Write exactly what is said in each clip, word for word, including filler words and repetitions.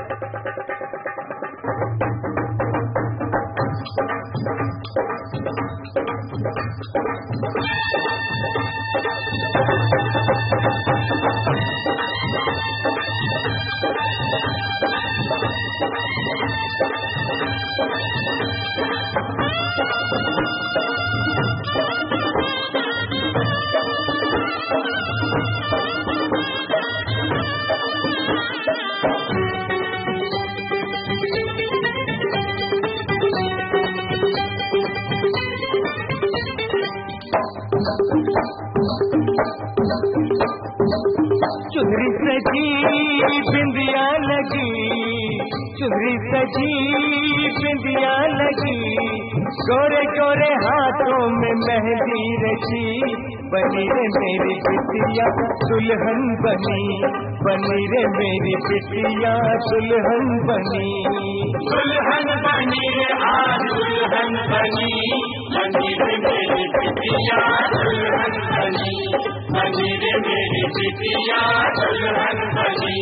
चुनरी सजी बिंदिया लगी, चुनरी सजी बिंदिया लगी, गोरे गोरे हाथों में मेहंदी रची, बनी रे मेरी बिटिया दुल्हन बनी, बनी रे मेरी बिटिया दुल्हन बनी, दुल्हन बनी रे आज दुल्हन बनी, बनी रे मेरी बिटिया दुल्हन बनी, बनी रे मेरी बिटिया दुल्हन बनी।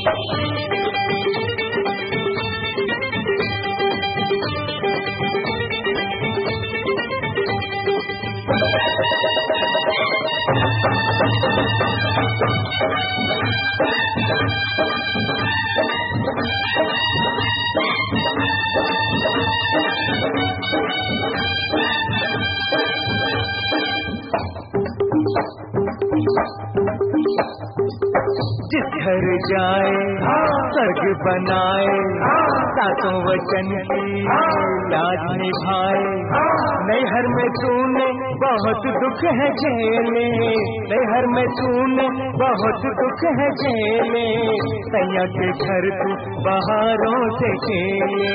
जिस घर जाए स्वर्ग बनाए, सातों वचन की लाज निभाए, नैहर में तूने बहुत दुख है झेले, नैहर में तूने बहुत दुख है झेले, सैया के घर तू बहारों से खेले,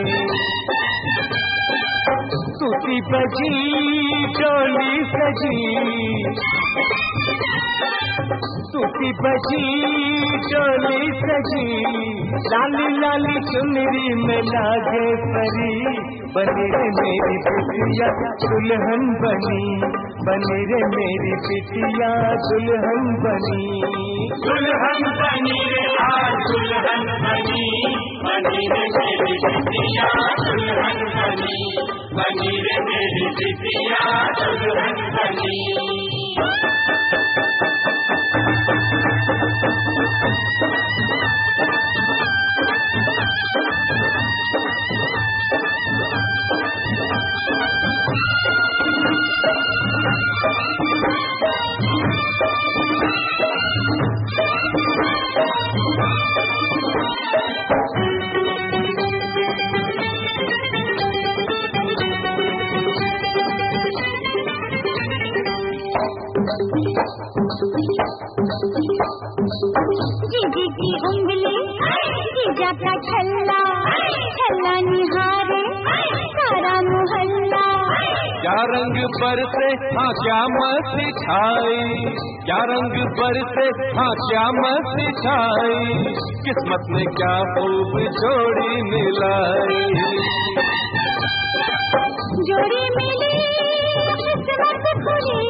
टूटी बजी डोली सजी, टूटी बजी डोली सजी, लाली लाली चुनरी में लागे परी, बनी रे मेरी बिटिया दुल्हन बनी, बनी रे मेरी बिटिया दुल्हन बनी, दुल्हन बनी रे आज दुल्हन बनी, बनी रे मेरी बिटिया दुल्हन बनी, बनी रे मेरी बिटिया दुल्हन बनी। जीजी की उंगली जीजा का छल्ला, छल्ला निहारे सारा मोहल्ला, क्या रंग बरसे हाँ क्या मस्ती छाई, क्या रंग बरसे हाँ क्या मस्ती छाई, किस्मत में क्या खूब जोड़ी मिलाई, जोड़ी मिली किस्मत खुली,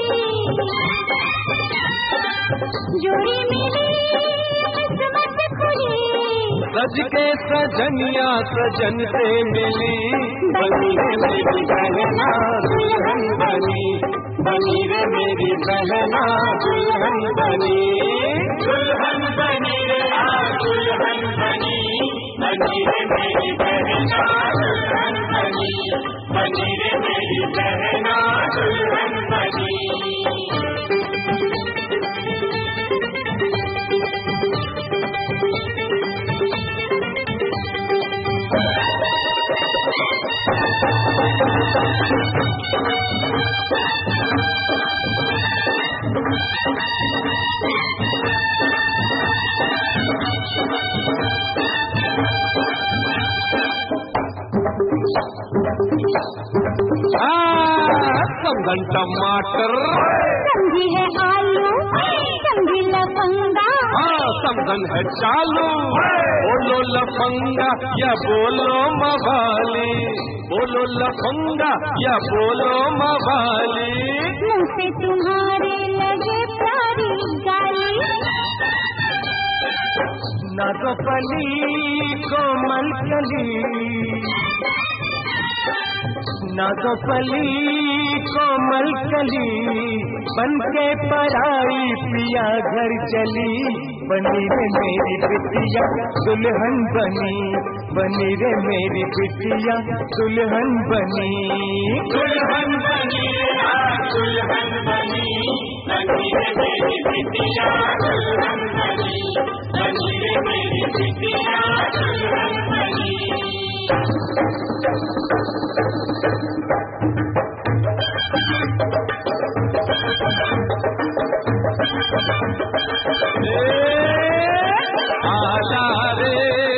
जोड़ी मिली किस्मत खुली, सज के सजनिया सजन से मिली, बनी रे मेरी बहना दुल्हन बनी, बनी रे मेरी बहना दुल्हन बनी, दुल्हन बनी रे आज दुल्हन बनी, बनी रे मेरी बहना दुल्हन बनी, बनी रे मेरी बहना दुल्हन बनी। समझन टमाटर, समझी है आलू, समझी लफंगा, हाँ समझन है चालू, बोलो लफंगा या बोलो मवाली, बोलो लफंगा या बोलो मवाली, मुँह से तुम्हारे लगे प्यारी गाली, नागोपली कोमल कली, नागोपली कोमल कली, बनके पराई पिया घर चली। बनी रे मेरी बिटिया दुल्हन बनी, बनी रे मेरी बिटिया दुल्हन बनी। दुल्हन बनी दुल्हन बनी, बनी रे मेरी बिटिया दुल्हन बनी, बनी रे मेरी बिटिया दुल्हन बनी। आला रे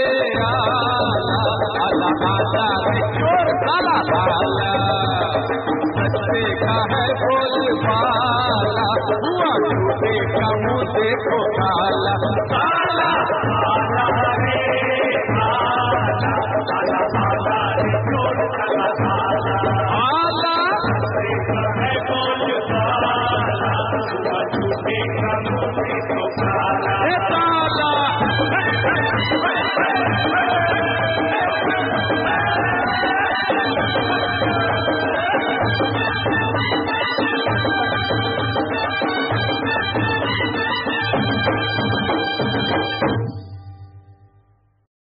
आला आला रे चोर काला काला, सच्चे का है बोलबाला, हुआ झूठे का मुँह देखो काला। आला आला रे आला आला आला रे चोर काला काला, आला सच्चे का है बोलबाला, हुआ झूठे का मुँह देखो काला। ए काला